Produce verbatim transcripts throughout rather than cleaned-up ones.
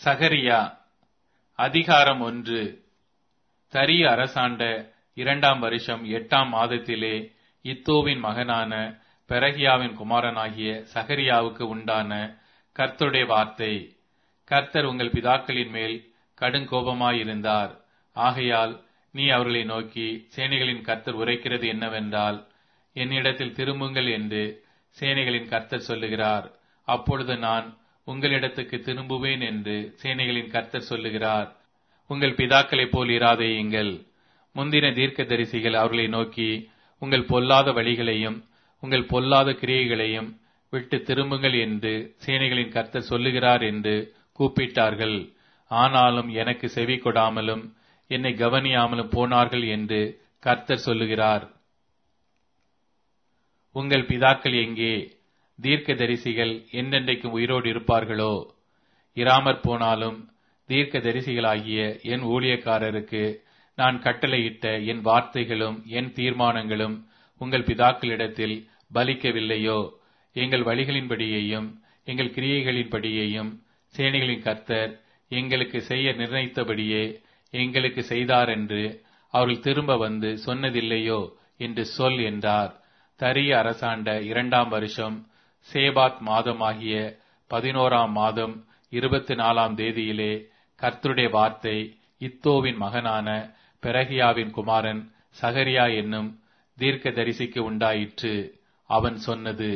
சகரியா அதிகாரம் ஒன்று. தரிய அரசாண்ட இரண்டாம் வருஷம் எட்டாம் மாதத்திலே இத்தோவின் மகனான பெரகியாவின் குமாரனாகிய சகரியாவுக்கு உண்டான கர்த்தருடைய வார்த்தை. கர்த்தர் உங்கள் பிதாக்களின் மேல் கடுங்கோபமாயிருந்தார். ஆகையால் நீ அவர்களை நோக்கி, சேனைகளின் கர்த்தர் உரைக்கிறது என்னவென்றால், என்னிடத்தில் திரும்புங்கள் என்று சேனைகளின் கர்த்தர் சொல்லுகிறார். அப்பொழுது நான் உங்களிடத்துக்கு திரும்புவேன் என்று சேனைகளின் கர்த்தர் சொல்லுகிறார். உங்கள் பிதாக்களைப் போல் இராதேயுங்கள். முந்தின தீர்க்கதரிசிகள் அவர்களை நோக்கி, உங்கள் பொல்லாத வழிகளையும் உங்கள் பொல்லாத கிரியைகளையும் விட்டு திரும்புங்கள் என்று சேனைகளின் கர்த்தர் சொல்லுகிறார் என்று கூப்பிட்டார்கள். ஆனாலும் எனக்கு செவி கொடாமலும் என்னை கவனியாமலும் போனார்கள் என்று கர்த்தர் சொல்லுகிறார். உங்கள் பிதாக்கள் எங்கே? தீர்க்கதரிசிகள் என்றென்றைக்கும் உயிரோடு இருப்பார்களோ? இராமற் போனாலும் தீர்க்கதரிசிகளாகிய என் ஊழியக்காரருக்கு நான் கட்டளையிட்ட என் வார்த்தைகளும் என் தீர்மானங்களும் உங்கள் பிதாக்களிடத்தில் பலிக்கவில்லையோ? எங்கள் வழிகளின்படியையும் எங்கள் கிரியைகளின்படியையும் சேனைகளின் கர்த்தர் எங்களுக்கு செய்ய நிர்ணயித்தபடியே எங்களுக்கு செய்தார் என்று அவர்கள் திரும்ப வந்து சொன்னதில்லையோ என்று சொல் என்றார். தரிய அரசாண்ட இரண்டாம் வருஷம் சேபாத் மாதமாகிய பதினோராம் மாதம் இருபத்தி நாலாம் தேதியிலே கர்த்தருடைய வார்த்தை இத்தோவின் மகனான பெரகியாவின் குமாரன் சகரியா என்னும் தீர்க்க தரிசிக்கு உண்டாயிற்று. அவன் சொன்னது,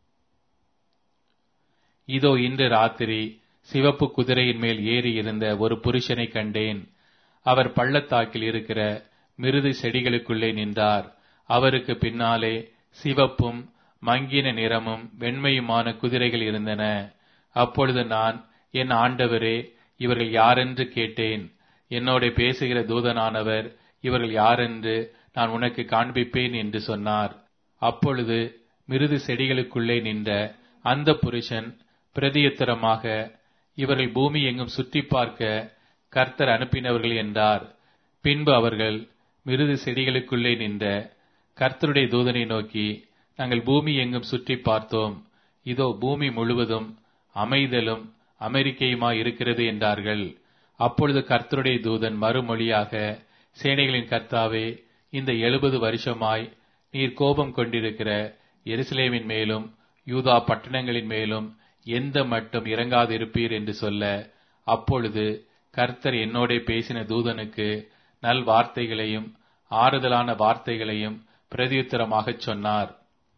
இதோ இன்று ராத்திரி சிவப்பு குதிரையின் மேல் ஏறி இருந்த ஒரு புருஷனை கண்டேன். அவர் பள்ளத்தாக்கில் இருக்கிற மிருது செடிகளுக்குள்ளே நின்றார். அவருக்கு பின்னாலே சிவப்பும் மங்கின நிறமும் வெண்மையுமான குதிரைகள் இருந்தன. அப்பொழுது நான், என் ஆண்டவரே, இவர்கள் யாரென்று கேட்டேன். என்னோட பேசுகிற தூதனானவர், இவர்கள் யாரென்று நான் உனக்கு காண்பிப்பேன் என்று சொன்னார். அப்பொழுது மிருது செடிகளுக்குள்ளே நின்ற அந்த புருஷன் பிரதியுத்தரமாக, இவர்கள் பூமி எங்கும் சுற்றி பார்க்க கர்த்தர் அனுப்பினவர்கள் என்றார். பின்பு அவர்கள் மிருது செடிகளுக்குள்ளே நின்ற கர்த்தருடைய தூதனை நோக்கி, நாங்கள் பூமி எங்கும் சுற்றி பார்த்தோம். இதோ பூமி முழுவதும் அமைதலும் அமெரிக்கையுமாய் இருக்கிறது என்றார்கள். அப்பொழுது கர்த்தருடைய தூதன் மறுமொழியாக, சேனைகளின் கர்த்தாவே, இந்த எழுபது வருஷமாய் நீர் கோபம் கொண்டிருக்கிற எருசலேமின் மேலும் யூதா பட்டணங்களின் மேலும் எந்த மட்டும் இறங்காதிருப்பீர் என்று சொல்ல, அப்பொழுது கர்த்தர் என்னோட பேசின தூதனுக்கு நல் வார்த்தைகளையும் ஆறுதலான வார்த்தைகளையும் பிரதியுத்தரமாகச் சொன்னார்.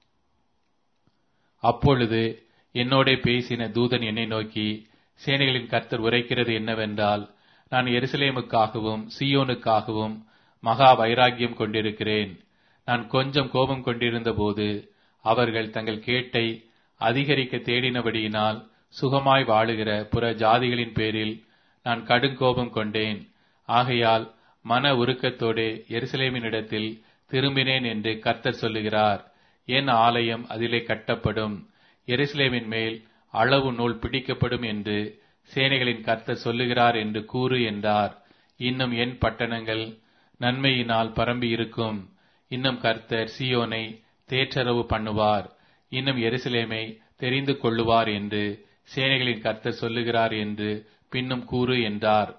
அப்பொழுது என்னோட பேசின தூதன் என்னை நோக்கி, சேனைகளின் கர்த்தர் உரைக்கிறது என்னவென்றால், நான் எருசலேமுக்காகவும் சீயோனுக்காகவும் மகா வைராக்கியம் கொண்டிருக்கிறேன். நான் கொஞ்சம் கோபம் கொண்டிருந்த போது அவர்கள் தங்கள் கேட்டை அதிகரிக்க தேடினபடியினால் சுகமாய் வாழுகிற புற ஜாதிகளின் பேரில் நான் கடுங்கோபம் கொண்டேன். ஆகையால் மன உருக்கத்தோடு எருசலேமினிடத்தில் திரும்பினேன் என்று கர்த்தர் சொல்லுகிறார். என் ஆலயம் அதிலே கட்டப்படும், எருசலேமின் மேல் அளவு நூல் பிடிக்கப்படும் என்று சேனைகளின் கர்த்தர் சொல்லுகிறார் என்று கூறு என்றார். இன்னும் என் பட்டணங்கள் நன்மையினால் பரம்பி இருக்கும். இன்னும் கர்த்தர் சீயோனை தேற்றரவு பண்ணுவார். இன்னும் எருசலேமை தெரிந்து கொள்ளுவார் என்று சேனைகளின் கர்த்தர் சொல்லுகிறார் என்று பின்னும் கூறு என்றார்.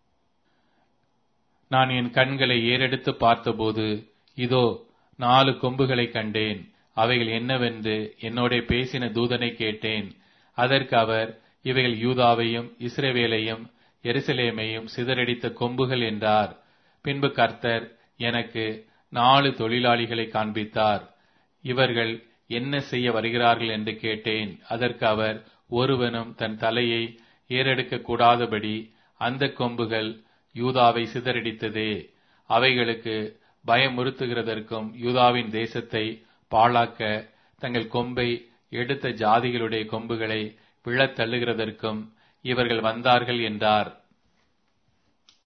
நான் என் கண்களை ஏறெடுத்து பார்த்தபோது, இதோ நாலு கொம்புகளை கண்டேன். அவைகள் என்னவென்று என்னோட பேசின தூதனை கேட்டேன். அதற்கு அவர், இவைகள் யூதாவையும் இஸ்ரவேலையும் எருசலேமையும் சிதறடித்த கொம்புகள் என்றார். பின்பு கர்த்தர் எனக்கு நாலு தொழிலாளிகளை காண்பித்தார். இவர்கள் என்ன செய்ய வருகிறார்கள் என்று கேட்டேன். அதற்கு அவர், ஒருவனும் தன் தலையை ஏறெடுக்க கூடாதபடி அந்த கொம்புகள் யூதாவை சிதறடித்ததே. அவைகளுக்கு பயமுறுத்துகிறதற்கும் யூதாவின் தேசத்தை பாழாக்க தங்கள் கொம்பை எடுத்த ஜாதிகளுடைய கொம்புகளை விழத் தள்ளுகிறதற்கும் இவர்கள் வந்தார்கள் என்றார்.